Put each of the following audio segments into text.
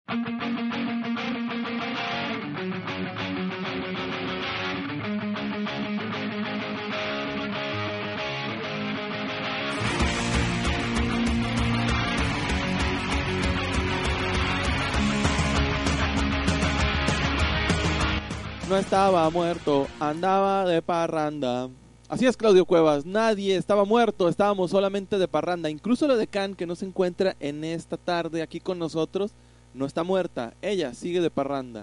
No estaba muerto, andaba de parranda. Así es, Claudio Cuevas, nadie estaba muerto, estábamos solamente de parranda. Incluso la decán que no se encuentra en esta tarde aquí con nosotros, no está muerta, ella sigue de parranda.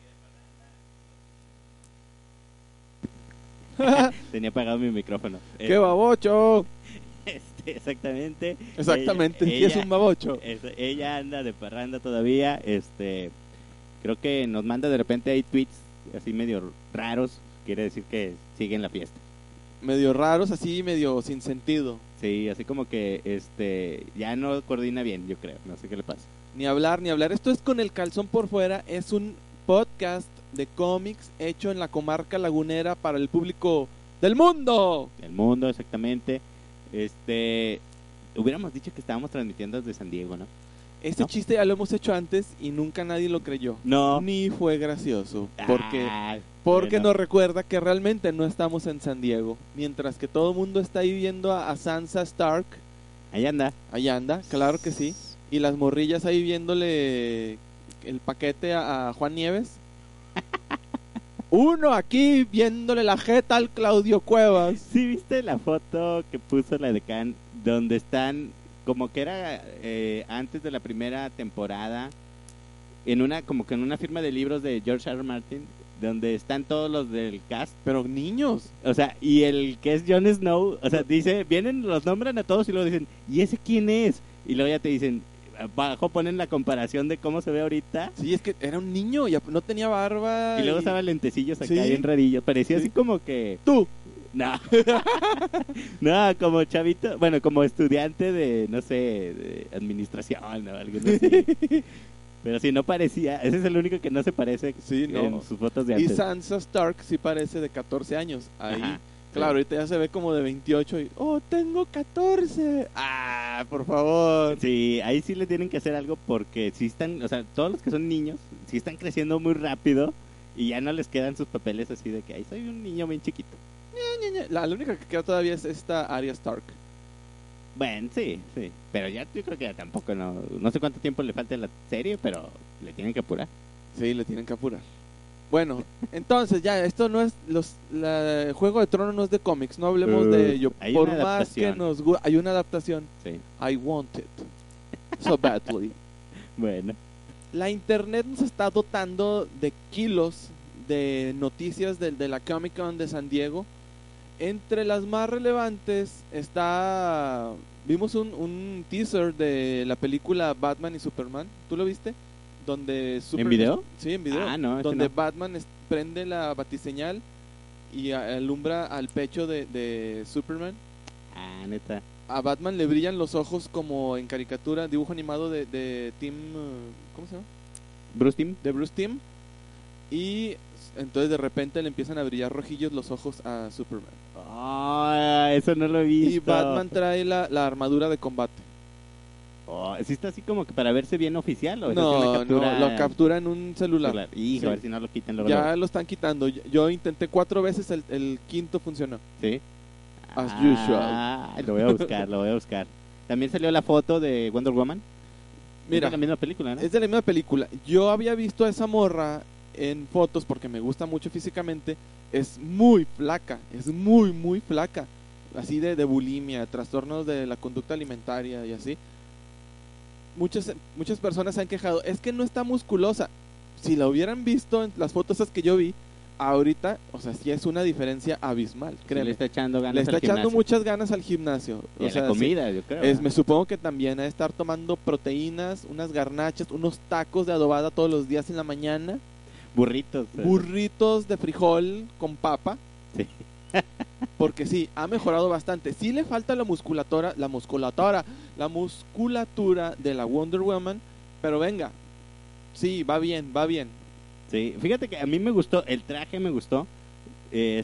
Tenía apagado mi micrófono. ¡Qué babocho! Exactamente. Exactamente, sí es un babocho. Ella anda de parranda todavía. Creo que nos manda de repente ahí tweets así medio raros. Quiere decir que sigue en la fiesta. Medio raros, así medio sin sentido. Sí, así como que ya no coordina bien, yo creo. No sé qué le pasa. Ni hablar, ni hablar. Esto es Con el Calzón por Fuera. Es un podcast de cómics hecho en la comarca lagunera para el público del mundo. Del mundo, exactamente. Hubiéramos dicho que estábamos transmitiendo desde San Diego, ¿no? Este chiste ya lo hemos hecho antes y nunca nadie lo creyó. No. Ni fue gracioso. Porque bueno. nos recuerda que realmente no estamos en San Diego. Mientras que todo el mundo está ahí viendo a Sansa Stark. Ahí anda. Ahí anda, claro que sí. Y las morrillas ahí viéndole el paquete a Juan Nieves. Uno aquí viéndole la jeta al Claudio Cuevas. ¿Sí viste la foto que puso la decán donde están, como que era antes de la primera temporada, como que en una firma de libros de George R. R. Martin, donde están todos los del cast? Pero niños. O sea, y el que es Jon Snow, o sea, los nombran a todos y luego dicen, ¿y ese quién es? Y luego ya te dicen, abajo ponen la comparación de cómo se ve ahorita. Sí, es que era un niño, ya no tenía barba. Y luego estaban lentecillos acá, ¿Sí? bien rarillos. Parecía así como que... ¡Tú! No. No, como chavito, bueno, como estudiante de, no sé, de administración o algo así. Pero sí, no parecía, ese es el único que no se parece en sus fotos de antes. Y Sansa Stark sí parece de 14 años. Ahí, Ajá, claro, sí. ahorita ya se ve como de 28 y, ¡oh, tengo 14! ¡Ah, por favor! Sí, ahí sí le tienen que hacer algo porque sí están, o sea, todos los que son niños, sí están creciendo muy rápido y ya no les quedan sus papeles así de que, ahí soy un niño bien chiquito. La única que queda todavía es esta Arya Stark. Bueno, sí, pero ya yo creo que ya tampoco, no sé cuánto tiempo le falta en la serie, pero le tienen que apurar. Sí, le tienen que apurar. Bueno, entonces ya, esto no es Juego de Tronos no es de cómics, no hablemos de ello. Hay Por una más que adaptación. hay una adaptación. Sí. I want it so badly. Bueno. La internet nos está dotando de kilos de noticias de la Comic Con de San Diego. Entre las más relevantes vimos un teaser de la película Batman y Superman. ¿Tú lo viste? Donde ¿En video? Sí, en video. No, donde no. Batman prende la batiseñal y alumbra al pecho de Superman. Neta. A Batman le brillan los ojos como en caricatura, dibujo animado de Tim... ¿Cómo se llama? Bruce Timm. De Bruce Timm. Y entonces de repente le empiezan a brillar rojillos los ojos a Superman. Eso no lo he visto. Y Batman trae la armadura de combate. ¿Sí está así como que para verse bien oficial? ¿O No, lo captura en un celular. Hijo, Sí. a ver si no lo quitan luego. Ya lo están quitando. Yo intenté 4 veces, el quinto funcionó. Sí. As usual. Lo voy a buscar. También salió la foto de Wonder Woman. Mira, es de la misma película, ¿no? Es de la misma película. Yo había visto a esa morra en fotos porque me gusta mucho físicamente. Es muy flaca, es muy, muy flaca. Así de bulimia, trastornos de la conducta alimentaria y así. Muchas personas se han quejado, es que no está musculosa. Si la hubieran visto en las fotos esas que yo vi, ahorita, o sea, sí es una diferencia abismal, créeme. Le está echando ganas Le está al echando gimnasio. muchas ganas al gimnasio. Y O a sea, la comida, sí, yo creo. me supongo que también ha de estar tomando proteínas, unas garnachas, unos tacos de adobada todos los días en la mañana. Burritos. Burritos de frijol con papa. Sí. Porque sí, ha mejorado bastante. Sí le falta la musculatura de la Wonder Woman, pero venga. Sí, va bien. Sí, fíjate que a mí me gustó, el traje me gustó. Y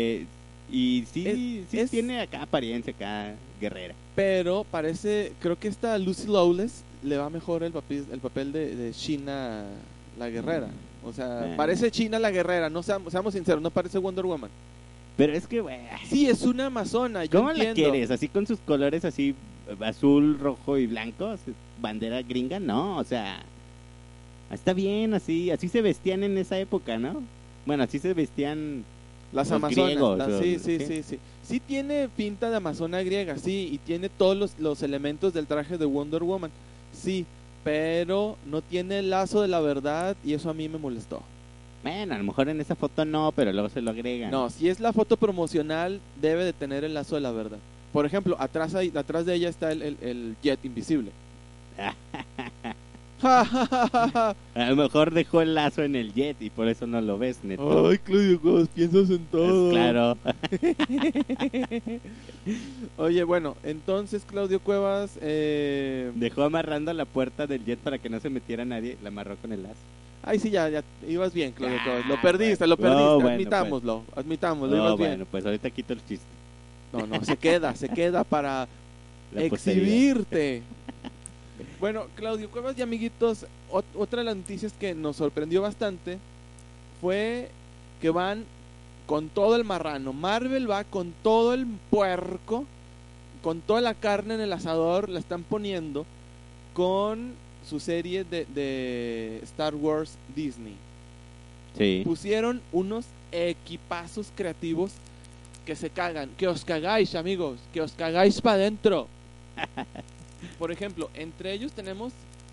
sí tiene acá apariencia acá guerrera. Pero parece, creo que esta Lucy Lawless le va mejor el papel de China la guerrera. O sea, Ah. parece China la guerrera, no seamos sinceros, no parece Wonder Woman. Pero es que, güey, Sí, es una amazona, yo ¿cómo la entiendo. quieres? ¿Así con sus colores así azul, rojo y blanco? ¿Bandera gringa? No, o sea, está bien así se vestían en esa época, ¿no? Bueno, así se vestían Las los amazonas, griegos, sí, o- sí, ¿qué? sí, sí. Sí tiene pinta de amazona griega, sí, y tiene todos los elementos del traje de Wonder Woman, sí, pero no tiene el lazo de la verdad y eso a mí me molestó. Bueno, a lo mejor en esa foto no, pero luego se lo agregan. No, si es la foto promocional, debe de tener el lazo de la verdad. Por ejemplo, atrás de ella está el jet invisible. A lo mejor dejó el lazo en el jet y por eso no lo ves, neto. Ay, Claudio, ¿cómo piensas en todo? Pues claro. Oye, bueno, entonces Claudio Cuevas, Dejó amarrando la puerta del jet para que no se metiera nadie. La amarró con el lazo. ay, sí, ya ibas bien, Claudio Ah, Cuevas. Lo perdiste, bueno, bueno, admitámoslo, admitámoslo, No, ibas bien. bueno, pues ahorita quito el chiste. No, se queda para La posteridad. exhibirte. Bueno, Claudio Cuevas y amiguitos, otra de las noticias que nos sorprendió bastante fue que van con todo el marrano. Marvel va con todo el puerco, con toda la carne en el asador, la están poniendo con su serie de Star Wars Disney. Sí. Pusieron unos equipazos creativos que se cagan. Que os cagáis, amigos, que os cagáis para adentro. Por ejemplo, entre ellos tenemos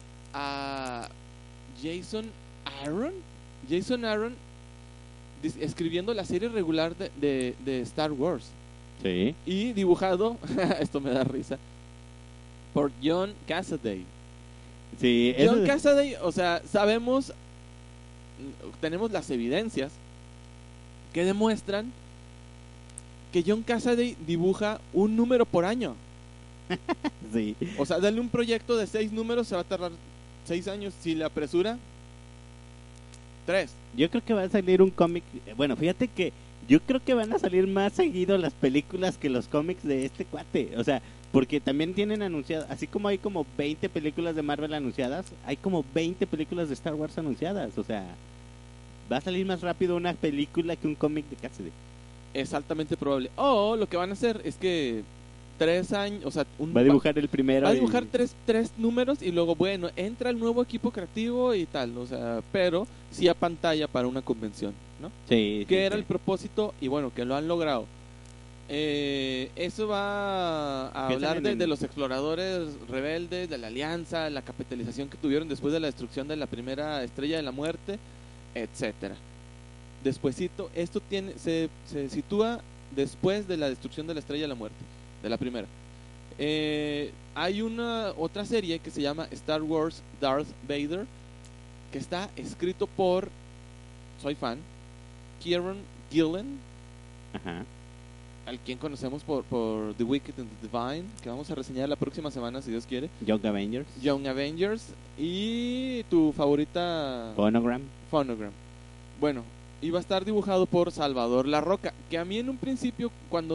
a Jason Aaron. Jason Aaron escribiendo la serie regular de Star Wars. Sí. Y dibujado, esto me da risa, por John Cassaday. Sí, eso John Cassaday, o sea, sabemos, tenemos las evidencias que demuestran que John Cassaday dibuja un número por año. sí. O sea, darle un proyecto de 6 números se va a tardar 6 años. Si le apresura, 3. Yo creo que va a salir un cómic. Bueno, fíjate que yo creo que van a salir más seguido las películas que los cómics de este cuate. O sea, porque también tienen anunciadas, así como hay como 20 películas de Marvel anunciadas, hay como 20 películas de Star Wars anunciadas. O sea, va a salir más rápido una película que un cómic de Cassidy. Es altamente probable. O lo que van a hacer es que 3 años, o sea, Va a dibujar el primero. va a y- dibujar tres números y luego, bueno, entra el nuevo equipo creativo y tal, o sea, pero sí a pantalla para una convención, ¿no? Sí, Que sí, era sí. el propósito y bueno, que lo han logrado. Eso va a ¿Qué hablar salen en- de los exploradores rebeldes, de la alianza, la capitalización que tuvieron después de la destrucción de la primera estrella de la muerte, etcétera. Despuésito, esto se sitúa después de la destrucción de la estrella de la muerte, de la primera. Hay una otra serie que se llama Star Wars Darth Vader, que está escrito por, soy fan, Kieran Gillen, Ajá. al quien conocemos por The Wicked and the Divine, que vamos a reseñar la próxima semana si Dios quiere. Young Avengers. Young Avengers y tu favorita Phonogram. Phonogram. Bueno, iba a estar dibujado por Salvador La Roca, que a mí en un principio,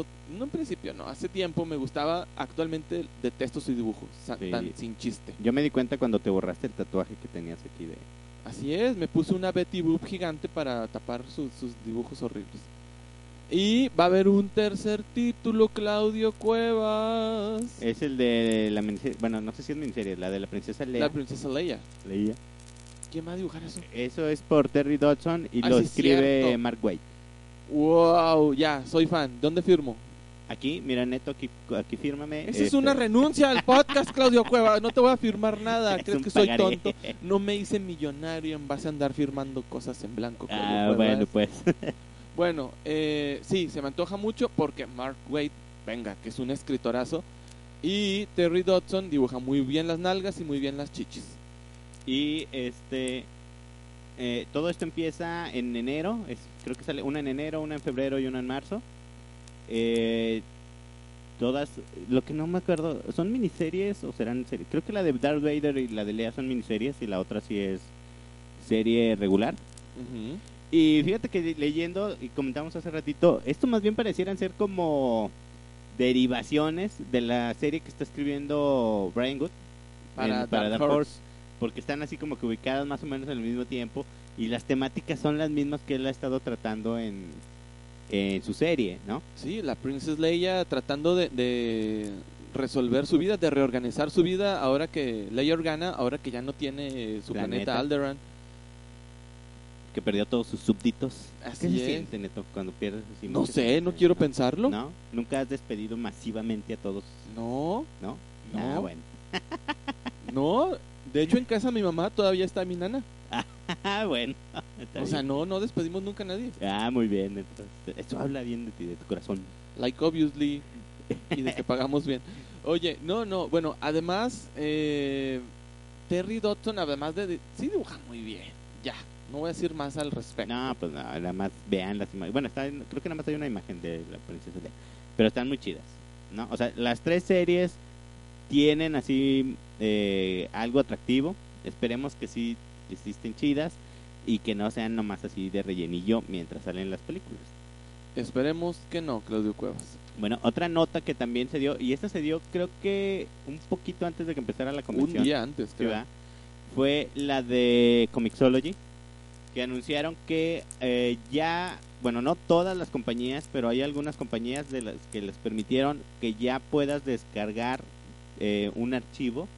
hace tiempo me gustaba, actualmente detesto su dibujo, Sí. tan sin chiste. Yo me di cuenta cuando te borraste el tatuaje que tenías aquí de... Así es, me puse una Betty Boop gigante para tapar sus dibujos horribles. Y va a haber un tercer título, Claudio Cuevas. Es el de la miniserie, bueno, no sé si es miniserie, la de la princesa Leia. La princesa Leia. Leia. ¿Quién va a dibujar eso? Eso es por Terry Dodson y Ah, lo sí, escribe cierto. Mark Waid. Wow, ya, soy fan. ¿Dónde firmo? Aquí, mira, Neto, aquí fírmame. Esa es una renuncia al podcast, Claudio Cuevas. No te voy a firmar nada. Es ¿Crees un que soy pagaré. tonto? No me hice millonario en base a andar firmando cosas en blanco, Claudio Ah, Cuevas. bueno, pues. Bueno, sí, se me antoja mucho porque Mark Waid, venga, que es un escritorazo. Y Terry Dodson dibuja muy bien las nalgas y muy bien las chichis. Y todo esto empieza en enero. Creo que sale una en enero, una en febrero y una en marzo. Todas, lo que no me acuerdo, ¿son miniseries o serán series? Creo que la de Darth Vader y la de Leia son miniseries y la otra sí es serie regular. Ujú. Y fíjate que leyendo, y comentamos hace ratito, esto más bien parecieran ser como derivaciones de la serie que está escribiendo Brian Wood, para Dark Horse, porque están así como que ubicadas más o menos al mismo tiempo y las temáticas son las mismas que él ha estado tratando en su serie, ¿no? Sí, la Princess Leia tratando de resolver su vida, de reorganizar su vida ahora que Leia Organa, ahora que ya no tiene su planeta Alderaan. Que perdió todos sus súbditos. Así ¿Qué se es. siente, Neto, cuando pierdes así? No mucha sé, gente? no quiero pensarlo. ¿No? ¿Nunca has despedido masivamente a todos? No, ¿No? No. Ah, bueno. no. De hecho, en casa de mi mamá todavía está mi nana. Ah, bueno. Está O sea, bien. no despedimos nunca a nadie. Ah, muy bien, Neto. Eso habla bien de ti, de tu corazón. Like, obviously. Y de que pagamos bien. Oye, no. Bueno, además, Terry Dodson, además sí dibuja muy bien. Ya. No voy a decir más al respecto. No, pues no, nada más vean las imágenes. Bueno, creo que nada más hay una imagen de la princesa Leia, pero están muy chidas, ¿no? O sea, las 3 series tienen así algo atractivo. Esperemos que sí estén chidas y que no sean nomás así de rellenillo mientras salen las películas. Esperemos que no, Claudio Cuevas. Bueno, otra nota que también se dio, y esta se dio creo que un poquito antes de que empezara la convención. Un día antes, creo. ¿Verdad? Fue la de Comixology, que anunciaron que ya, bueno, no todas las compañías, pero hay algunas compañías de las que les permitieron que ya puedas descargar un archivo.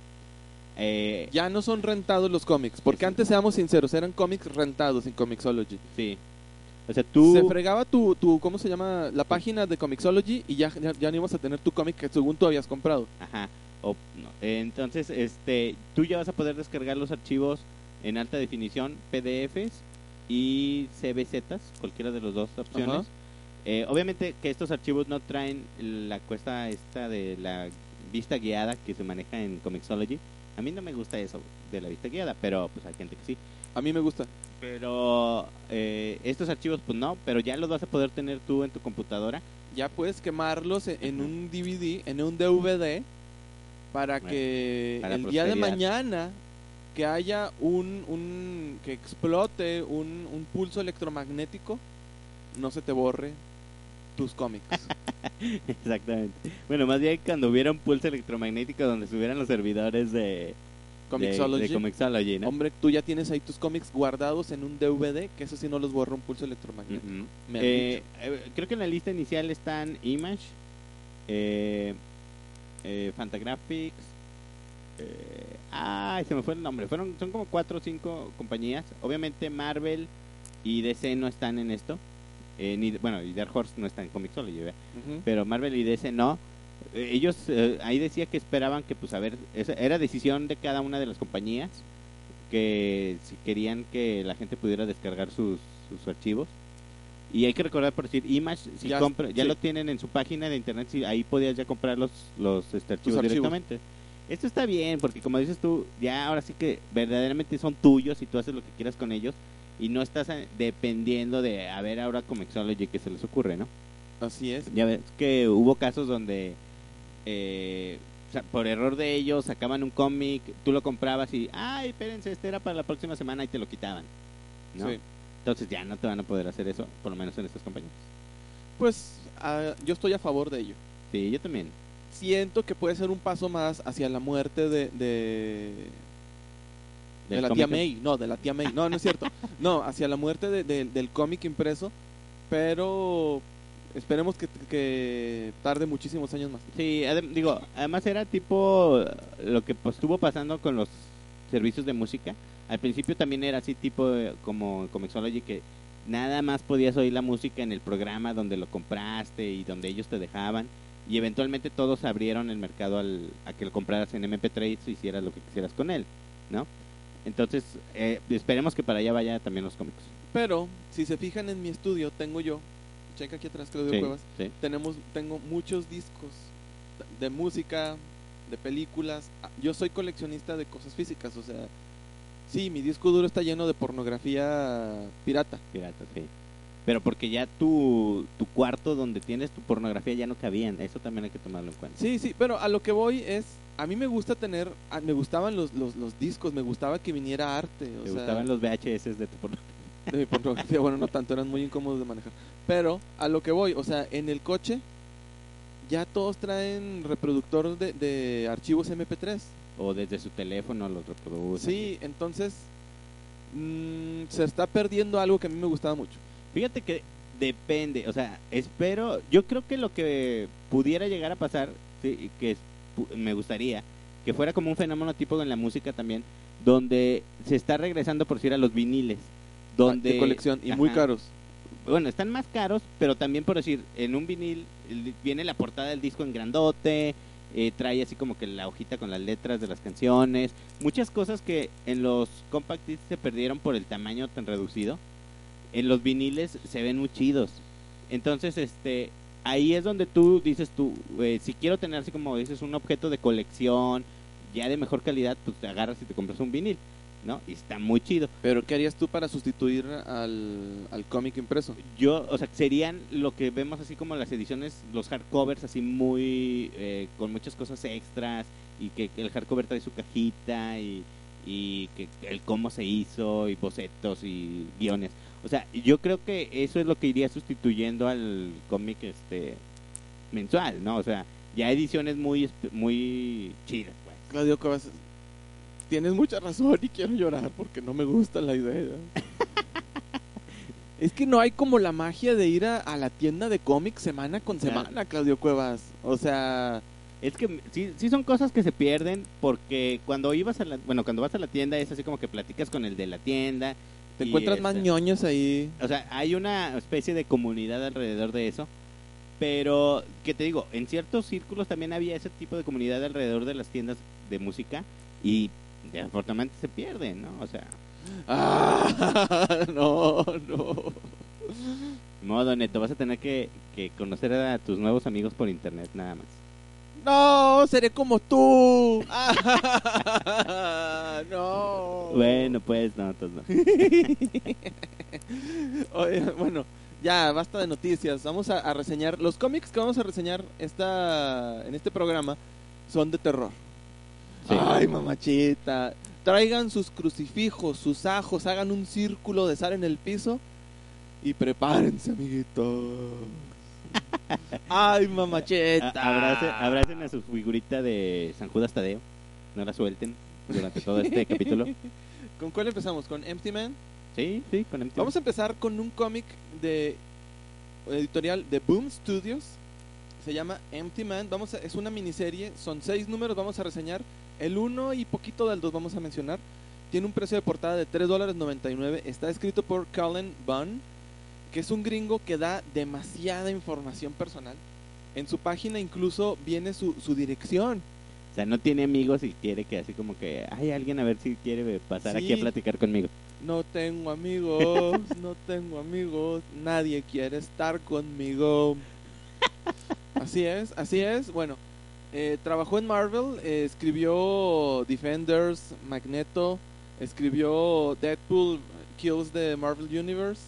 Ya no son rentados los cómics, porque antes, seamos sinceros, eran cómics rentados en Comixology. Sí. O sea, tú... Se fregaba tu ¿cómo se llama? La página de Comixology y ya no ibas a tener tu cómic que según tú habías comprado. Ajá. No. Entonces, tú ya vas a poder descargar los archivos en alta definición, PDFs y CBZs, cualquiera de las dos opciones. Obviamente que estos archivos no traen la cuesta esta de la vista guiada que se maneja en Comixology. A mí no me gusta eso de la vista guiada, pero pues hay gente que sí. A mí me gusta. Pero estos archivos pues no, pero ya los vas a poder tener tú en tu computadora. Ya puedes quemarlos en un DVD, en un DVD, para que para el día de prosperidad. mañana que haya que explote un pulso electromagnético, no se te borre tus cómics. Exactamente. Bueno, más bien cuando hubiera un pulso electromagnético donde estuvieran los servidores de Comixology, ¿no? Hombre, tú ya tienes ahí tus cómics guardados en un DVD, que eso sí no los borra un pulso electromagnético. Uh-huh. Me han dicho. Creo que en la lista inicial están Image, Fantagraphics, se me fue el nombre. Son como 4 o 5 compañías. Obviamente Marvel y DC no están en esto. Y Dark Horse no está en Comixology, ¿verdad? Uh-huh. Pero Marvel y DC no. Ellos ahí decía que esperaban que pues era decisión de cada una de las compañías que si querían que la gente pudiera descargar sus archivos. Y hay que recordar, por decir, Image si ya sí. lo tienen en su página de internet, ahí podías ya comprar los archivos directamente. Esto está bien porque como dices tú, ya ahora sí que verdaderamente son tuyos y tú haces lo que quieras con ellos y no estás dependiendo de a ver ahora Comixology que se les ocurre, ¿no? Así es. Ya ves que hubo casos donde o sea, por error de ellos sacaban un cómic, tú lo comprabas y ay, espérense, este era para la próxima semana y te lo quitaban, ¿no? Sí. Entonces ya no te van a poder hacer eso, por lo menos en estas compañías. Pues yo estoy a favor de ello. Sí, yo también. Siento que puede ser un paso más hacia la muerte de la tía May. No, de la tía May. No, no es cierto. No, hacia la muerte del cómic impreso. Pero esperemos que tarde muchísimos años más. Sí, además era tipo lo que pues, estuvo pasando con los servicios de música. Al principio también era así tipo como Comixology que nada más podías oír la música en el programa donde lo compraste y donde ellos te dejaban. Y eventualmente todos abrieron el mercado a que lo compraras en MP3 y hicieras lo que quisieras con él, ¿no? Entonces, esperemos que para allá vaya también los cómics. Pero, si se fijan en mi estudio, tengo yo, checa aquí atrás, Claudio Cuevas, sí. Tengo muchos discos de música, de películas. Yo soy coleccionista de cosas físicas, o sea, sí, mi disco duro está lleno de pornografía pirata. Pirata, sí. Pero porque ya tu cuarto donde tienes tu pornografía ya no cabían, eso también hay que tomarlo en cuenta. Sí, pero a lo que voy es, a mí me gustaban los discos, me gustaba que viniera arte. ¿Te gustaban los VHS de tu pornografía? De mi pornografía, bueno, no tanto, eran muy incómodos de manejar. Pero a lo que voy, o sea, en el coche ya todos traen reproductor de archivos MP3. o desde su teléfono los reproduce. Sí, entonces se está perdiendo algo que a mí me gustaba mucho. Fíjate que depende, o sea, yo creo que lo que pudiera llegar a pasar, sí, me gustaría que fuera como un fenómeno tipo en la música también, donde se está regresando por decir a los viniles, donde de colección y muy caros. Bueno, están más caros, pero también por decir, en un vinil viene la portada del disco en grandote, trae así como que la hojita con las letras de las canciones, muchas cosas que en los compact discs se perdieron por el tamaño tan reducido. En los viniles se ven muy chidos. Entonces, ahí es donde tú dices si quiero tener así como dices un objeto de colección ya de mejor calidad, pues te agarras y te compras un vinil, ¿no? Y está muy chido. Pero ¿qué harías tú para sustituir al cómic impreso? O sea, serían lo que vemos así como las ediciones, los hardcovers así muy, con muchas cosas extras, y que el hardcover trae su cajita y que el cómo se hizo y bocetos y guiones. O sea, yo creo que eso es lo que iría sustituyendo al cómic mensual, ¿no? O sea, ya ediciones muy chidas, pues. Claudio Cuevas, tienes mucha razón y quiero llorar porque no me gusta la idea. Es que no hay como la magia de ir a la tienda de cómics semana con semana, Claudio Cuevas. O sea, es que sí son cosas que se pierden porque cuando cuando vas a la tienda es así como que platicas con el de la tienda. Te encuentras más ñoños ahí. O sea, hay una especie de comunidad alrededor de eso. Pero, ¿qué te digo? En ciertos círculos también había ese tipo de comunidad alrededor de las tiendas de música. Y desafortunadamente se pierden, ¿no? O sea... no. Modo Neto, vas a tener que conocer a tus nuevos amigos por internet nada más. No, seré como tú. No. Bueno, pues no, entonces no. Oye, bueno, ya basta de noticias. Vamos a reseñar. Los cómics que vamos a reseñar en este programa son de terror. Sí. Ay, mamachita. Traigan sus crucifijos, sus ajos, hagan un círculo de sal en el piso y prepárense, amiguitos. Ay, mamacheta. Abracen a su figurita de San Judas Tadeo. No la suelten durante todo este capítulo. ¿Con cuál empezamos? ¿Con Empty Man? Sí, con Empty Man. Vamos a empezar con un cómic de editorial de Boom Studios. Se llama Empty Man. Es una miniserie, son 6 números, vamos a reseñar. El 1 y poquito del 2 vamos a mencionar. Tiene un precio de portada de $3.99. Está escrito por Cullen Bunn, que es un gringo que da demasiada información personal. En su página incluso viene su dirección. O sea, no tiene amigos y quiere que así como que hay alguien a ver si quiere pasar aquí a platicar conmigo. No tengo amigos, no tengo amigos, nadie quiere estar conmigo. Así es. Bueno, trabajó en Marvel, escribió Defenders, Magneto, escribió Deadpool Kills the Marvel Universe.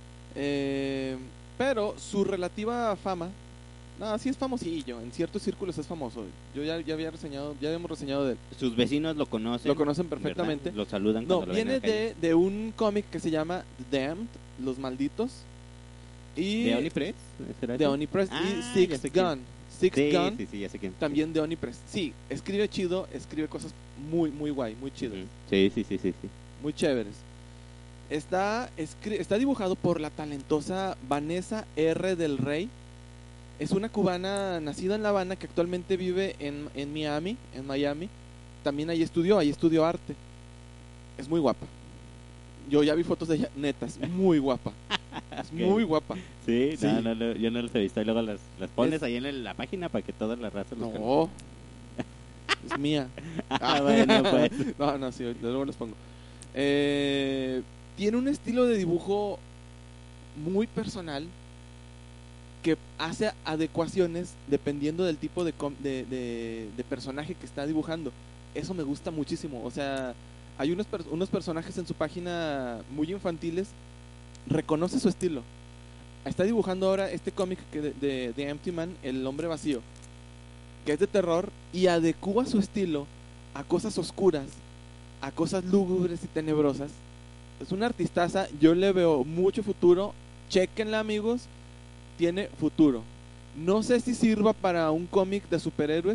Pero su relativa fama, sí es famosillo, en ciertos círculos es famoso. Yo ya habíamos reseñado de él. Sus vecinos lo conocen perfectamente. ¿Verdad? Lo saludan. No, viene de un cómic que se llama The Damned, Los Malditos. Y ¿De Onipress? De Onipress y Sixth Gun. Sí, ya sé quién. También de Onipress. Sí, escribe chido, escribe cosas muy, muy guay, muy chidas. Sí. Muy chéveres. Está dibujado por la talentosa Vanessa R. del Rey. Es una cubana nacida en La Habana que actualmente vive en Miami. También ahí estudió arte. Es muy guapa. Yo ya vi fotos de ella, netas, muy guapa. Es muy guapa. Sí. No, yo no las he visto. Y luego las pones ahí en la página para que todas las razas los No, es mía. Bueno, pues. No, sí, luego les pongo. Tiene un estilo de dibujo muy personal que hace adecuaciones dependiendo del tipo de personaje que está dibujando. Eso me gusta muchísimo. O sea, hay unos personajes en su página muy infantiles. Reconoce su estilo. Está dibujando ahora este cómic de Empty Man, El Hombre Vacío, que es de terror y adecúa su estilo a cosas oscuras, a cosas lúgubres y tenebrosas. Es una artistaza, yo le veo mucho futuro. Chéquenla, amigos, tiene futuro. No sé si sirva para un cómic de superhéroes,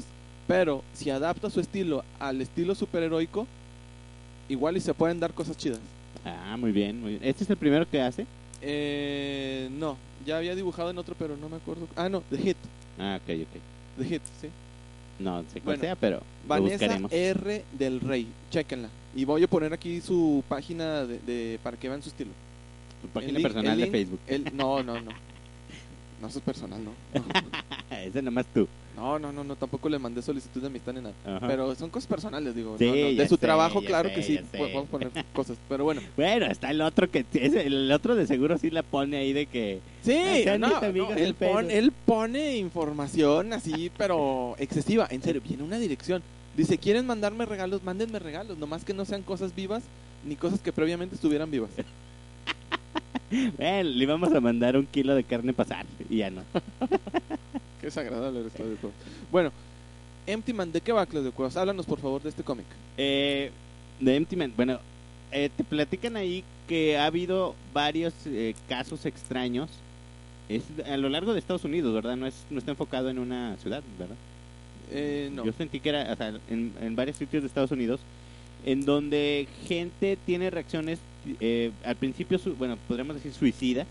Pero si adapta su estilo al estilo superheroico, igual y se pueden dar cosas chidas. Ah, muy bien, muy bien. ¿Este es el primero que hace? No, ya había dibujado en otro, pero no me acuerdo. Ah, no, The Hit. Ah, ok. The Hit, sí. No sé cuál Bueno, sea, pero lo Vanessa buscaremos. R. del Rey, chéquenla. Y voy a poner aquí su página para que vean su estilo. Tu página El link- personal el de link- Facebook. No. No, eso es personal, no. Ese nomás tú. No, tampoco le mandé solicitud de amistad ni nada. Ajá. Pero son cosas personales, digo. Sí, No, de ya su sé, trabajo, ya claro sé, que sí, ya sé. podemos poner cosas. Pero bueno. Bueno, está el otro el otro de seguro sí la pone ahí de que Sí, sean mis amigos del Facebook. él pone información así, pero excesiva. En serio, viene una dirección. Dice, ¿quieren mandarme regalos? Mándenme regalos. Nomás que no sean cosas vivas ni cosas que previamente estuvieran vivas. Bueno, le íbamos a mandar 1 kilo de carne pasar y ya no. Qué desagradable eres, Claudio Cuevas. Bueno, Empty Man, ¿de qué va, Claudio Cuevas? Háblanos, por favor, de este cómic. De Empty Man, bueno, te platican ahí que ha habido varios casos extraños. Es a lo largo de Estados Unidos, ¿verdad? No está enfocado en una ciudad, ¿verdad? No. Yo sentí que era, o sea, en varios sitios de Estados Unidos, en donde gente tiene reacciones, al principio, bueno, podríamos decir suicidas,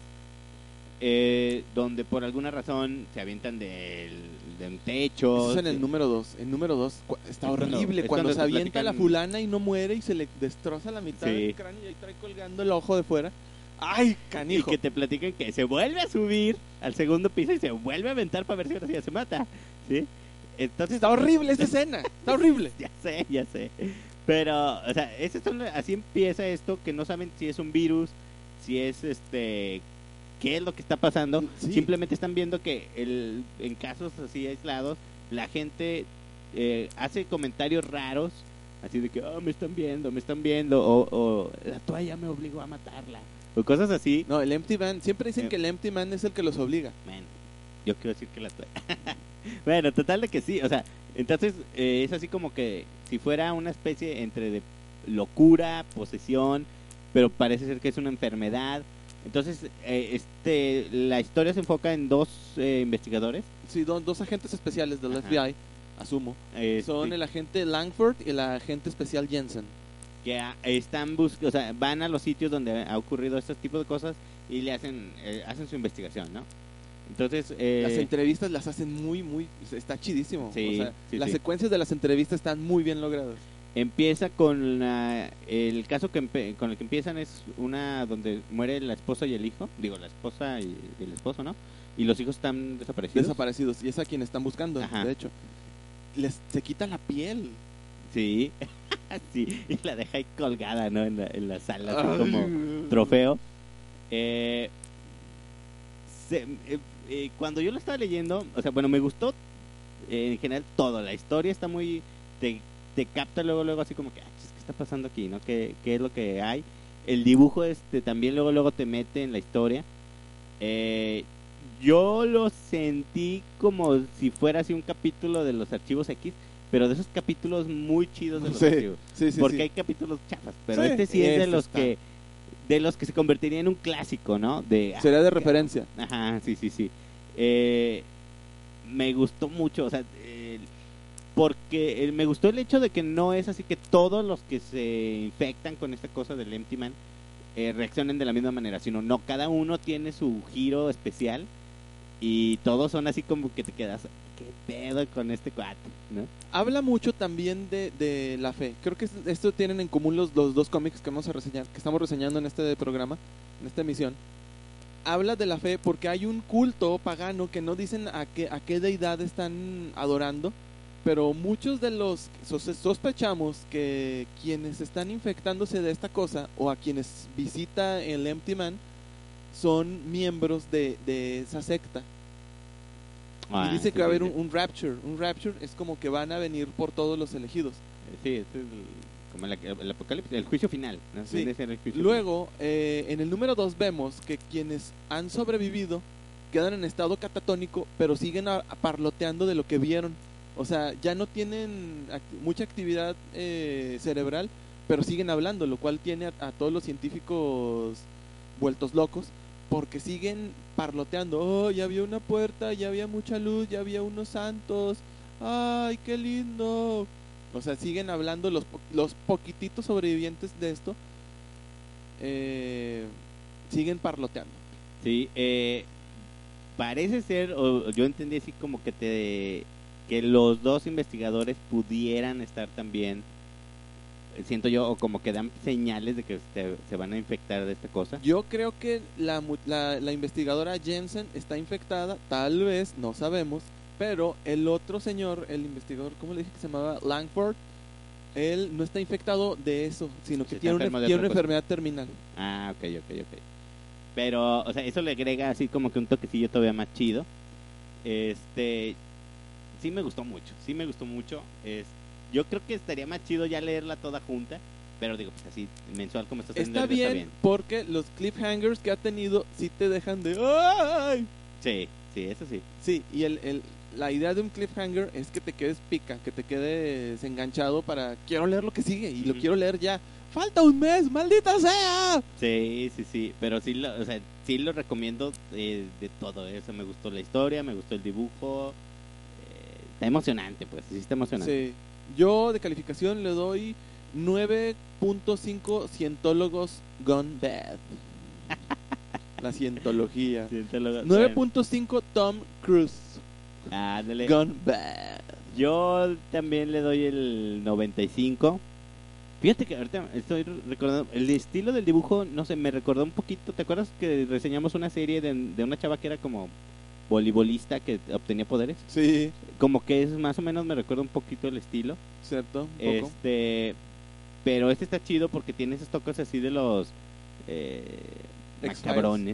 donde por alguna razón se avientan de un techo. Eso es en el número 2. El número 2 está Es horrible. es Cuando cuando se te avienta platican- la fulana y no muere y se le destroza la mitad Sí. del cráneo y ahí trae colgando el ojo de fuera. ¡Ay, Y canijo! que te platican que se vuelve a subir al segundo piso y se vuelve a aventar para ver si ahora sí ya se mata, ¿sí? Entonces, Está horrible esa escena. Está horrible. ya sé. Pero, o sea, así empieza esto, que no saben si es un virus, si es qué es lo que está pasando. Sí. Simplemente están viendo que en casos así aislados, la gente hace comentarios raros, así de que, me están viendo, o la toalla me obligó a matarla, o cosas así. No, el Empty Man. Siempre dicen que el Empty Man es el que los obliga. Bueno, yo quiero decir que la toalla. Bueno, total de que sí, o sea, entonces es así como que si fuera una especie entre de locura, posesión, pero parece ser que es una enfermedad. Entonces, la historia se enfoca en dos investigadores. Sí, dos agentes especiales del Ajá. FBI, asumo. Son Sí, el agente Langford y el agente especial Jensen. que están o sea, van a los sitios donde ha ocurrido este tipo de cosas y le hacen su investigación, ¿no? Entonces, Las entrevistas las hacen muy, está chidísimo. Sí, O sea, sí, las sí. secuencias de las entrevistas están muy bien logradas. empieza con el caso con el que empiezan es una donde muere la esposa y el hijo, digo la esposa y el esposo, ¿no? Y los hijos están desaparecidos. Desaparecidos. Y es a quien están buscando, Ajá. de hecho. Se quita la piel. Sí, sí, y la deja ahí colgada, ¿no? En la sala, así Ay. como trofeo. Cuando yo lo estaba leyendo, o sea, bueno, me gustó en general todo. La historia está muy... Te capta luego así como que, ¿qué está pasando aquí, no? ¿Qué es lo que hay? El dibujo también luego te mete en la historia. Yo lo sentí como si fuera así un capítulo de los Archivos X, pero de esos capítulos muy chidos de los archivos. Sí, Porque sí. hay capítulos chafas, pero Sí, sí es este de los que se convertiría en un clásico, ¿no? Sería de referencia. Ajá, sí. Me gustó mucho, o sea, porque me gustó el hecho de que no es así que todos los que se infectan con esta cosa del Empty Man reaccionen de la misma manera, sino no, cada uno tiene su giro especial y todos son así como que te quedas, ¿qué pedo con este cuate? ¿No? Habla mucho también de la fe. Creo que esto tienen en común los dos cómics que vamos a reseñar, que estamos reseñando en este programa, en esta emisión. Habla de la fe porque hay un culto pagano que no dicen a qué deidad están adorando, pero muchos de los sospechamos que quienes están infectándose de esta cosa o a quienes visita el Empty Man son miembros de esa secta. Y dice que va a haber un rapture. Un rapture es como que van a venir por todos los elegidos. Sí, este es como el apocalipsis, el juicio final, ¿no? Sí. Viene a ser el juicio Luego, en el número 2 vemos que quienes han sobrevivido quedan en estado catatónico, pero siguen parloteando de lo que vieron. O sea, ya no tienen mucha actividad cerebral, pero siguen hablando, lo cual tiene a todos los científicos vueltos locos, porque siguen parloteando. Oh, ya había una puerta, ya había mucha luz, ya había unos santos. ¡ay, qué lindo! O sea, siguen hablando los poquititos sobrevivientes de esto, siguen parloteando. Sí, parece ser, o yo entendí así como que los dos investigadores pudieran estar también, siento yo, o como que dan señales de que se van a infectar de esta cosa. Yo creo que la investigadora Jensen está infectada, tal vez, no sabemos, pero el otro señor, el investigador, ¿cómo le dije que se llamaba? Langford, él no está infectado de eso, sino que tiene una enfermedad terminal. Ah, ok. Pero, o sea, eso le agrega así como que un toquecillo todavía más chido. Sí me gustó mucho. Yo creo que estaría más chido ya leerla toda junta, pero digo, pues así, mensual como está haciendo. Está bien, porque los cliffhangers que ha tenido sí te dejan de... ¡ay! Sí, eso sí. Sí, y la idea de un cliffhanger es que te quedes pica, que te quedes enganchado para... Quiero leer lo que sigue y lo quiero leer ya. ¡Falta un mes! ¡Maldita sea! Sí, pero sí lo recomiendo de todo. O sea, me gustó la historia, me gustó el dibujo. Está emocionante, pues, sí está emocionante. Sí, yo de calificación le doy 9.5 cientólogos gone bad. La cientología. 9.5 Tom Cruise. Ándale. Gone bad. Yo también le doy el 95. Fíjate que ahorita estoy recordando, el estilo del dibujo, no sé, me recordó un poquito. ¿Te acuerdas que reseñamos una serie de una chava que era como voleibolista que obtenía poderes? Sí. Como que es más o menos, me recuerda un poquito el estilo. Cierto, un poco. Pero está chido porque tiene esos toques así de los macabrones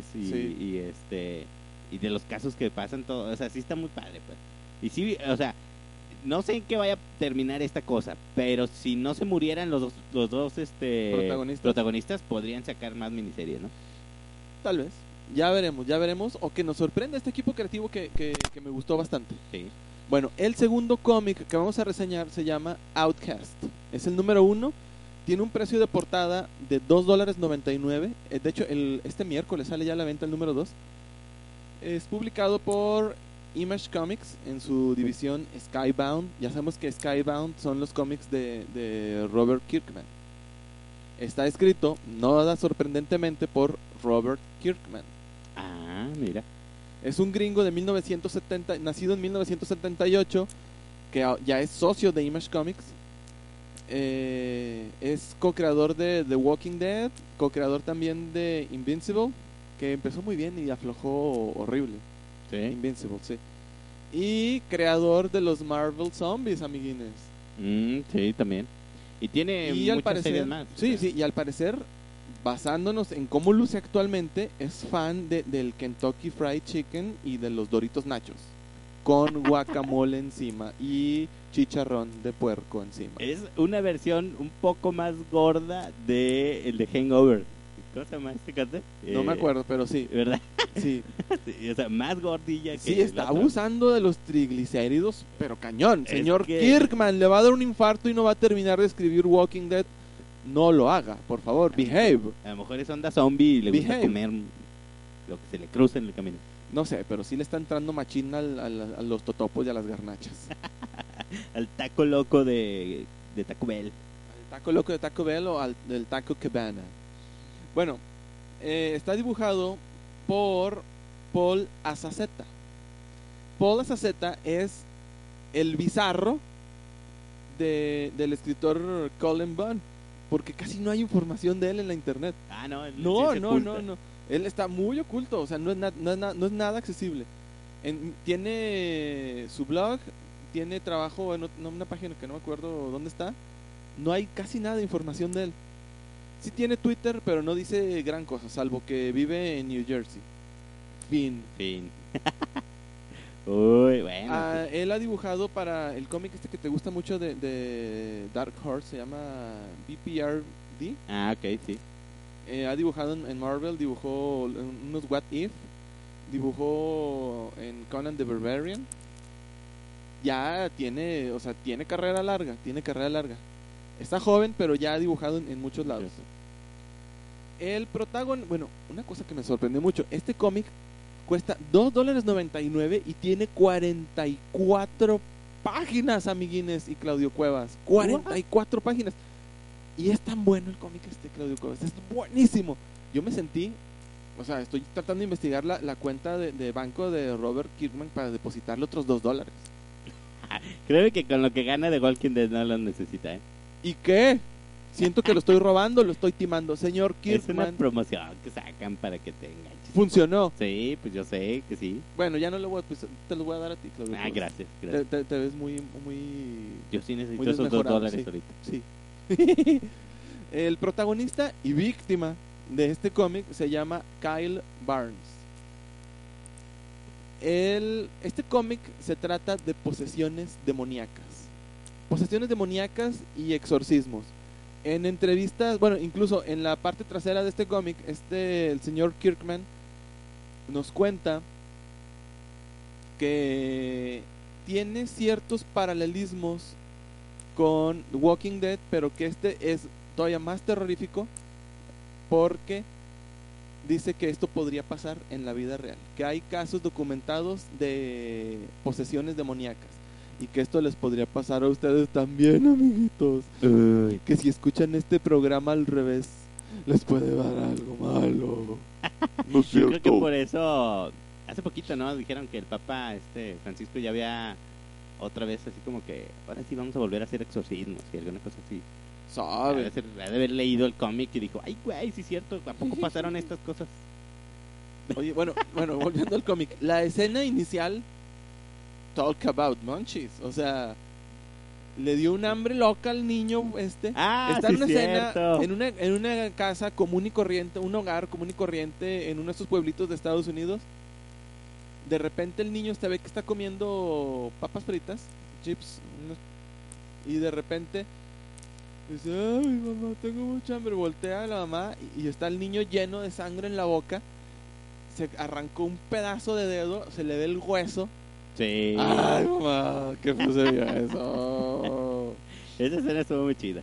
y de los casos que pasan todo. O sea, sí está muy padre, pues. Y sí, o sea, no sé en qué vaya a terminar esta cosa, pero si no se murieran los dos protagonistas, podrían sacar más miniseries, ¿no? Tal vez. Ya veremos. O que nos sorprenda este equipo creativo que me gustó bastante. Sí. Bueno, el segundo cómic que vamos a reseñar se llama Outcast. Es el número 1. Tiene un precio de portada de $2.99. De hecho, este miércoles sale ya a la venta el número 2. Es publicado por Image Comics en su división Skybound. Ya sabemos que Skybound son los cómics de Robert Kirkman. Está escrito, nada sorprendentemente, por Robert Kirkman. Ah, mira. Es un gringo de 1970, nacido en 1978, que ya es socio de Image Comics. Es co-creador de The Walking Dead, co-creador también de Invincible, que empezó muy bien y aflojó horrible. Sí. Invincible, sí. Y creador de los Marvel Zombies, amiguines. Sí, también. Y tiene muchas series más. Sí, y al parecer, basándonos en cómo luce actualmente, es fan del Kentucky Fried Chicken y de los Doritos Nachos, con guacamole encima y chicharrón de puerco encima. Es una versión un poco más gorda de el de Hangover. ¿Cómo se llama este cante? No me acuerdo, pero sí. ¿Verdad? Sí. Sí, o sea, más gordilla que sí, está abusando de los triglicéridos, pero cañón. Es Señor que... Kirkman, le va a dar un infarto y no va a terminar de escribir Walking Dead. No lo haga, por favor, behave. A lo mejor es onda zombie y le gusta Behave. comer lo que se le cruza en el camino. No sé, pero sí le está entrando machín a los totopos y a las garnachas. Al taco loco de Taco Bell. ¿Al taco loco de Taco Bell o del Taco Cabana? Bueno, está dibujado por Paul Azaceta. Paul Azaceta es el bizarro del escritor Colin Bunn, porque casi no hay información de él en la internet. Ah, no. No. Él está muy oculto, o sea, no es nada accesible. Tiene su blog, tiene trabajo en una página que no me acuerdo dónde está. No hay casi nada de información de él. Sí tiene Twitter, pero no dice gran cosa, salvo que vive en New Jersey. Fin. Uy, bueno. Él ha dibujado para el cómic este que te gusta mucho de Dark Horse, se llama BPRD. Ah, ok, sí. Ha dibujado en Marvel, dibujó unos What If, dibujó en Conan the Barbarian. Ya tiene carrera larga, Está joven, pero ya ha dibujado en muchos lados. El protagonista, bueno, una cosa que me sorprendió mucho, este cómic cuesta $2.99 y tiene 44 páginas, amiguines y Claudio Cuevas. 44 páginas. Y es tan bueno el cómic Claudio Cuevas. Es buenísimo. Yo me sentí, o sea, estoy tratando de investigar la cuenta de banco de Robert Kirkman para depositarle otros $2. Creo que con lo que gana de Walking Dead no lo necesita, ¿eh? ¿Y qué? Siento que lo estoy robando, lo estoy timando. Señor Kirkman. Es una promoción que sacan para que te enganches. ¿Funcionó? Sí, pues yo sé que sí. Bueno, ya no lo voy a... Pues, te lo voy a dar a ti, Claudio. Ah, gracias. Te ves muy... Yo sí necesito muy esos desmejorado, $2 sí. ahorita. Sí. El protagonista y víctima de este cómic se llama Kyle Barnes. Este cómic se trata de posesiones demoníacas. Posesiones demoníacas y exorcismos. En entrevistas, bueno, incluso en la parte trasera de este cómic, el señor Kirkman nos cuenta que tiene ciertos paralelismos con Walking Dead, pero que este es todavía más terrorífico porque dice que esto podría pasar en la vida real, que hay casos documentados de posesiones demoníacas y que esto les podría pasar a ustedes también, amiguitos. Que si escuchan este programa al revés, les puede dar algo malo. No es cierto. Yo creo que por eso, hace poquito, ¿no? Dijeron que el Papa Francisco ya había otra vez así como que ahora sí vamos a volver a hacer exorcismos y alguna cosa así. ¿Sabe? Ha de haber leído el cómic y dijo, ay, güey, sí es cierto, ¿a poco pasaron estas cosas? Oye, bueno, volviendo al cómic, la escena inicial, talk about munchies, o sea, le dio un hambre loca al niño está sí, en una cierto. escena, en una casa común y corriente, un hogar común y corriente en uno de estos pueblitos de Estados Unidos. De repente el niño ve que está comiendo papas fritas, chips, y de repente dice, ay mamá, tengo mucha hambre. Voltea a la mamá y está el niño lleno de sangre en la boca. Se arrancó un pedazo de dedo, se le ve el hueso. Sí. Ay mamá, qué fue eso. Esa escena estuvo muy chida.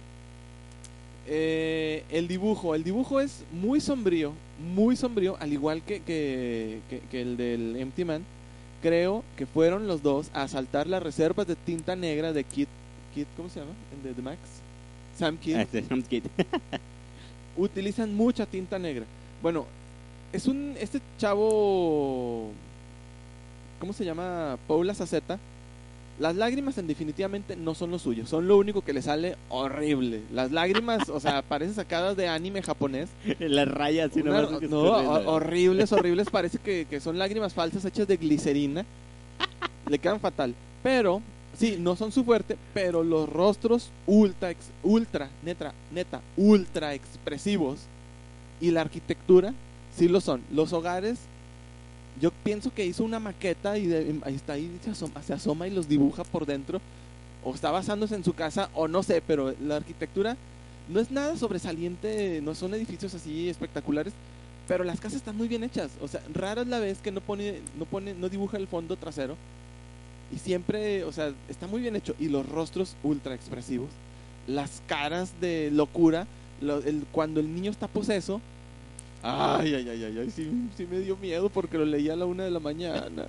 El dibujo es muy sombrío, al igual que el del Empty Man. Creo que fueron los dos a asaltar las reservas de tinta negra de Kid, ¿cómo se llama? El de The Max, Sam Kidd. Sam Kidd. Utilizan mucha tinta negra. Bueno, este chavo, ¿cómo se llama? Paula Saceta. Las lágrimas definitivamente no son lo suyo, son lo único que le sale horrible. Las lágrimas, o sea, parecen sacadas de anime japonés. Las rayas, ¿sí? Horribles, parece que son lágrimas falsas hechas de glicerina. Le quedan fatal. Pero, sí, no son su fuerte, pero los rostros ultra expresivos y la arquitectura sí lo son. Los hogares, yo pienso que hizo una maqueta y ahí está, ahí se asoma y los dibuja por dentro, o está basándose en su casa, o no sé, pero la arquitectura no es nada sobresaliente, no son edificios así espectaculares, pero las casas están muy bien hechas. O sea, rara es la vez que no dibuja el fondo trasero, y siempre, o sea, está muy bien hecho, y los rostros ultra expresivos, las caras de locura, cuando el niño está poseso. Ay, sí me dio miedo porque lo leí a la 1 de la mañana.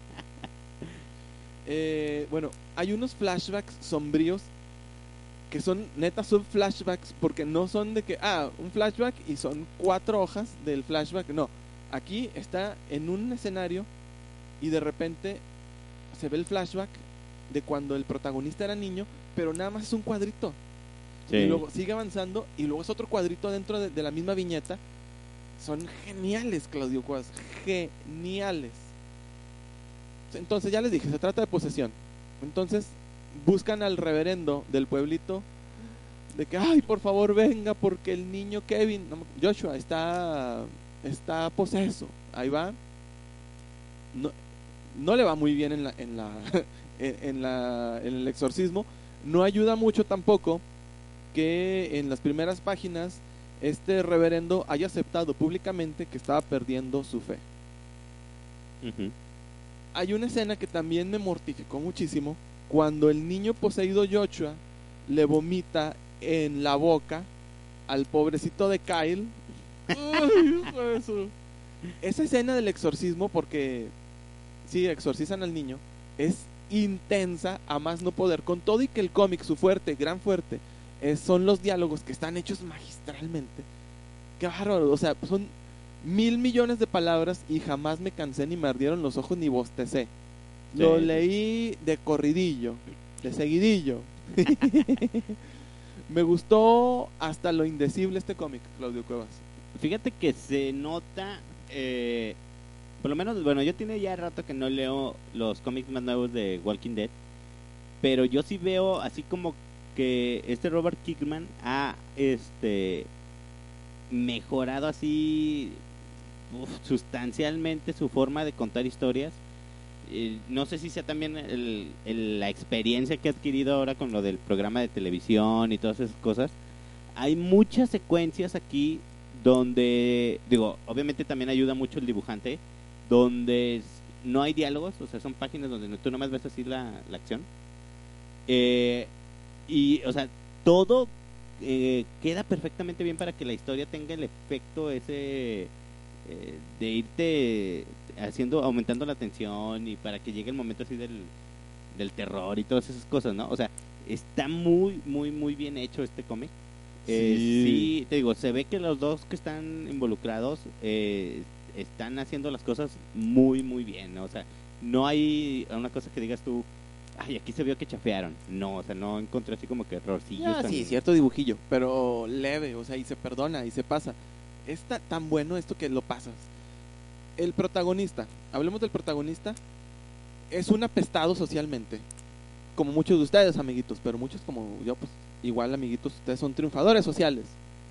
Bueno, hay unos flashbacks sombríos que son neta flashbacks, porque no son de que, un flashback y son 4 hojas del flashback. No, aquí está en un escenario y de repente se ve el flashback de cuando el protagonista era niño, pero nada más es un cuadrito. Sí. Y luego sigue avanzando y luego es otro cuadrito dentro de la misma viñeta. Son geniales, Claudio Cuevas, geniales. Entonces ya les dije, se trata de posesión. Entonces buscan al reverendo del pueblito de que, ay, por favor venga porque el niño Joshua está poseso. Ahí va. No le va muy bien en el exorcismo. No ayuda mucho tampoco que en las primeras páginas este reverendo haya aceptado públicamente que estaba perdiendo su fe. Uh-huh. Hay una escena que también me mortificó muchísimo, cuando el niño poseído Joshua le vomita en la boca al pobrecito de Kyle. Ay, eso. Esa escena del exorcismo, porque sí, exorcizan al niño, es intensa a más no poder. Con todo y que el cómic, su fuerte, gran fuerte, son los diálogos que están hechos magistralmente. Qué bárbaro, o sea, son 1,000 millones de palabras y jamás me cansé ni me ardieron los ojos ni bostecé. Sí. Lo leí de corridillo, de seguidillo. Me gustó hasta lo indecible este cómic, Claudio Cuevas. Fíjate que se nota, por lo menos, bueno, yo tiene ya rato que no leo los cómics más nuevos de Walking Dead, pero yo sí veo así como que Robert Kirkman ha mejorado así sustancialmente su forma de contar historias. No sé si sea también la experiencia que ha adquirido ahora con lo del programa de televisión y todas esas cosas. Hay muchas secuencias aquí donde, digo, obviamente también ayuda mucho el dibujante, donde no hay diálogos, o sea, son páginas donde tú nomás ves así la acción. Y, o sea, todo queda perfectamente bien para que la historia tenga el efecto ese de irte aumentando la tensión y para que llegue el momento así del terror y todas esas cosas, ¿no? O sea, está muy, muy, muy bien hecho este cómic. Sí, te digo, se ve que los dos que están involucrados están haciendo las cosas muy, muy bien, ¿no? O sea, no hay una cosa que digas tú, ay, aquí se vio que chafearon. No, o sea, no encontré así como que errorcillos. Sí, cierto dibujillo, pero leve, o sea, y se perdona y se pasa. Está tan bueno esto que lo pasas. El protagonista, hablemos del protagonista, es un apestado socialmente, como muchos de ustedes, amiguitos, pero muchos como yo, pues igual, amiguitos, ustedes son triunfadores sociales.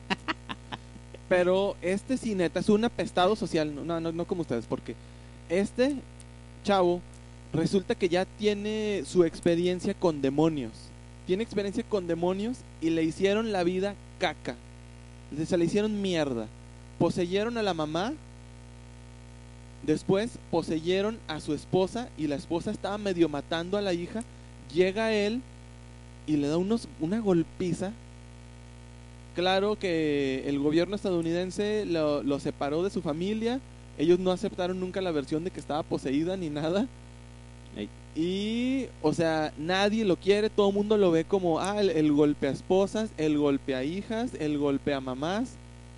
Pero sí, neta, es un apestado social, no como ustedes, porque este chavo resulta que ya tiene su experiencia con demonios. Tiene experiencia con demonios y le hicieron la vida caca. Se le hicieron mierda. Poseyeron a la mamá. Después poseyeron a su esposa y la esposa estaba medio matando a la hija. Llega él y le da una golpiza. Claro que el gobierno estadounidense lo separó de su familia. Ellos no aceptaron nunca la versión de que estaba poseída ni nada. Y, o sea, nadie lo quiere, todo el mundo lo ve como el golpe a esposas, el golpe a hijas, el golpe a mamás.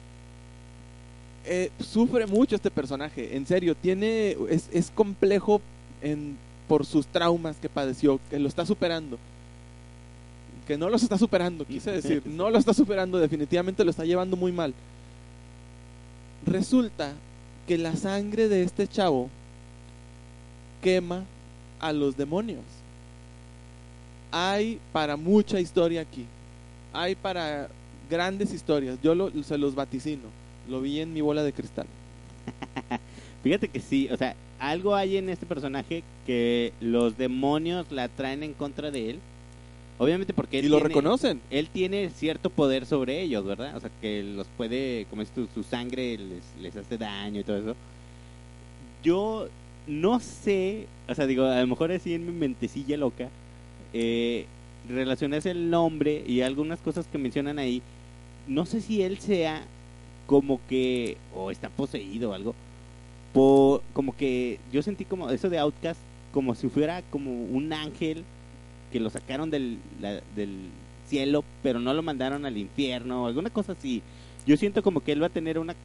Sufre mucho este personaje, en serio, es complejo por sus traumas que padeció, que lo está superando. Que no los está superando, quise decir, no lo está superando, definitivamente lo está llevando muy mal. Resulta que la sangre de este chavo quema a los demonios. Hay para mucha historia aquí. Hay para grandes historias. Yo se los vaticino. Lo vi en mi bola de cristal. Fíjate que sí, o sea, algo hay en este personaje que los demonios la traen en contra de él. Obviamente porque él lo reconocen. Él tiene cierto poder sobre ellos, ¿verdad? O sea, que los puede, como es su sangre les hace daño y todo eso. Yo no sé, o sea, digo, a lo mejor así en mi mentecilla loca, relacionas el nombre y algunas cosas que mencionan ahí. No sé si él sea como que, o está poseído o algo, como que yo sentí como eso de Outcast, como si fuera como un ángel que lo sacaron del cielo, pero no lo mandaron al infierno, o alguna cosa así. Yo siento como que él va a tener una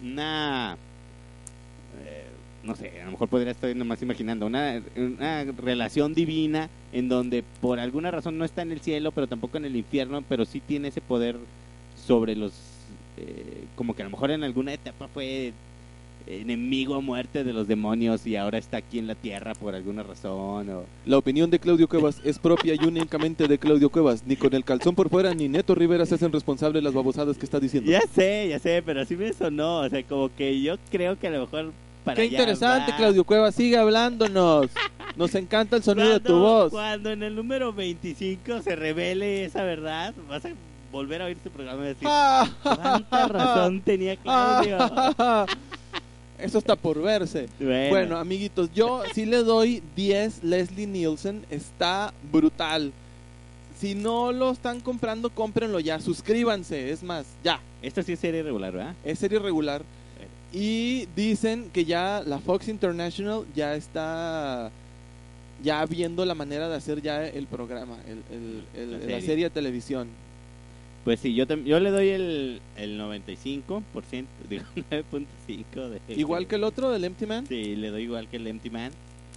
no sé, a lo mejor podría estar nomás imaginando una relación divina en donde por alguna razón no está en el cielo, pero tampoco en el infierno, pero sí tiene ese poder sobre los como que a lo mejor en alguna etapa fue enemigo a muerte de los demonios y ahora está aquí en la tierra por alguna razón. La opinión de Claudio Cuevas es propia y únicamente de Claudio Cuevas. Ni con el calzón por fuera ni Neto Rivera se hacen responsables las babosadas que está diciendo. Ya sé, pero así me sonó. O sea, como que yo creo que a lo mejor para Qué interesante, va. Claudio Cuevas, sigue hablándonos. Nos encanta el sonido de tu voz. Cuando en el número 25 se revele esa verdad, vas a volver a oír este programa y decir, ¿cuánta razón tenía Claudio? Eso está por verse. Bueno, amiguitos, yo sí le doy 10 Leslie Nielsen. Está brutal. Si no lo están comprando, cómprenlo ya. Suscríbanse, es más, ya. Esta sí es serie regular, ¿verdad? Es serie regular. Y dicen que ya la Fox International ya ya viendo la manera de hacer ya el programa, la serie de televisión. Pues sí, yo le doy el 95%, digo 9.5 de... Igual que el otro, del Empty Man. Sí, le doy igual que el Empty Man.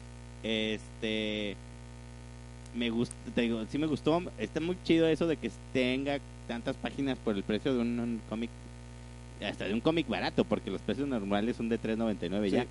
Me gusta, te digo, sí me gustó. Está muy chido eso de que tenga tantas páginas por el precio de un cómic, hasta de un cómic barato, porque los precios normales son de $3.99 ya.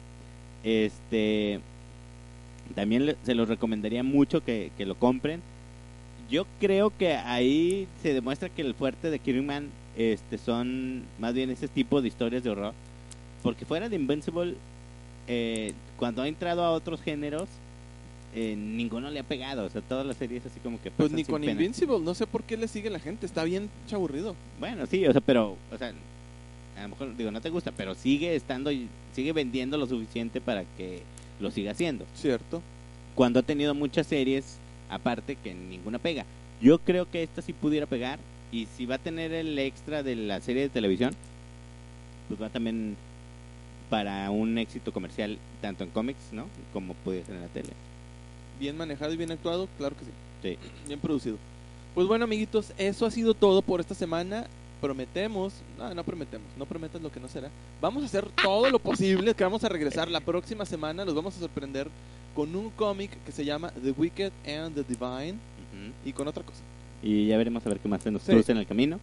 También se los recomendaría mucho que lo compren. Yo creo que ahí se demuestra que el fuerte de Kirkman son más bien ese tipo de historias de horror, porque fuera de Invincible, cuando ha entrado a otros géneros, ninguno le ha pegado. O sea, todas las series así como que pues ni con pena. Invincible, no sé por qué le sigue la gente, está bien chaburrido. Bueno, sí, o sea, pero, o sea, a lo mejor digo, no te gusta, pero sigue vendiendo lo suficiente para que lo siga haciendo. Cierto. Cuando ha tenido muchas series, aparte que ninguna pega. Yo creo que esta sí pudiera pegar, y si va a tener el extra de la serie de televisión, pues va también para un éxito comercial, tanto en cómics, ¿no? Como puede ser en la tele. Bien manejado y bien actuado, claro que sí. Sí. Bien producido. Pues bueno, amiguitos, eso ha sido todo por esta semana. Prometemos, no prometas lo que no será. Vamos a hacer todo lo posible, que vamos a regresar la próxima semana, los vamos a sorprender con un cómic que se llama The Wicked and the Divine, y con otra cosa. Y ya veremos a ver qué más se nos cruza en el camino.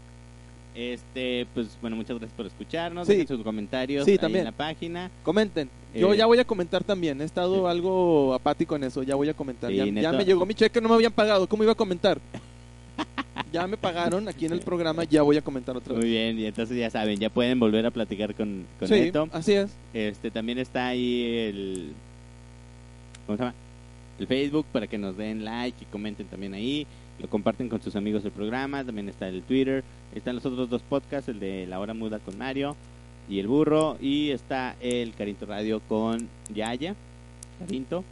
Pues bueno, muchas gracias por escucharnos. Dejen sus comentarios ahí en la página. Comenten. Yo ya voy a comentar también. He estado algo apático en eso. Ya voy a comentar. Ya me llegó mi cheque, no me habían pagado. ¿Cómo iba a comentar? Ya me pagaron aquí en el programa. Ya voy a comentar otra vez. Muy bien, y entonces ya saben, ya pueden volver a platicar con Neto. Así es. También está ahí ¿cómo se llama? El Facebook, para que nos den like y comenten también ahí. Lo comparten con sus amigos del programa. También está el Twitter. Están los otros 2 podcasts, el de La Hora Muda con Mario y el Burro, y está el Carinto Radio con Yaya Carinto.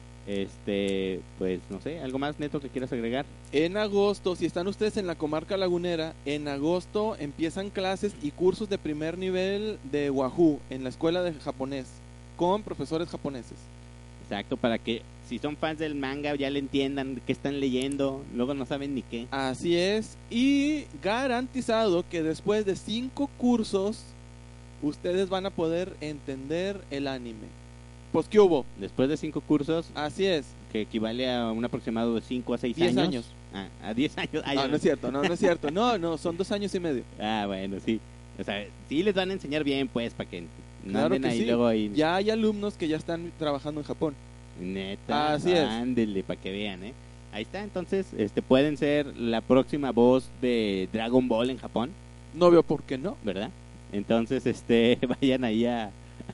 Pues no sé, ¿algo más, Neto, que quieras agregar? En agosto, si están ustedes en la comarca lagunera, en agosto empiezan clases y cursos de primer nivel de Wahoo en la escuela de japonés con profesores japoneses. Exacto, para que si son fans del manga ya le entiendan qué están leyendo, luego no saben ni qué. Así es, y garantizado que después de 5 cursos ustedes van a poder entender el anime. Pues, ¿qué hubo? Después de 5 cursos. Así es. Que equivale a un aproximado de 5 a 6 10 años. A 10 años. No es cierto, no es cierto. No, son 2 años y medio. Bueno, sí. O sea, sí les van a enseñar bien, pues, para que no anden ahí sí. Luego ahí. Ya hay alumnos que ya están trabajando en Japón. Neta, así es. Ándele, para que vean, Ahí está, entonces, pueden ser la próxima voz de Dragon Ball en Japón. No veo por qué no. ¿Verdad? Entonces, vayan ahí a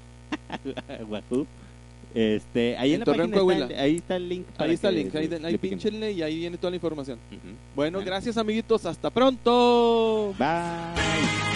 Wahoo. Ahí en la Torreón, página ahí está el link. Ahí está el link, ahí pínchenle y ahí viene toda la información. Bueno, gracias, amiguitos, hasta pronto. Bye.